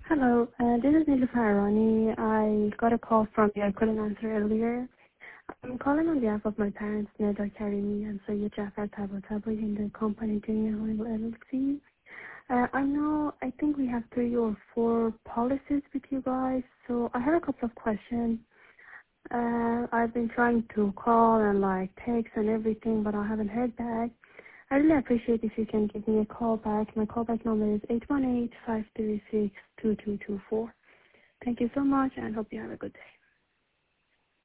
Hello, this is Nilüfer Arani. I got a call from you. I couldn't answer earlier. I'm calling on behalf of my parents, Neda Karimi and Sayyid Jafar Tabatabai in the company Junior Oil LLC. I think we have 3 or 4 policies with you guys, so I have a couple of questions. I've been trying to call and text and everything, but I haven't heard back. I really appreciate if you can give me a call back. My callback number is 818-536-2224. Thank you so much and hope you have a good day.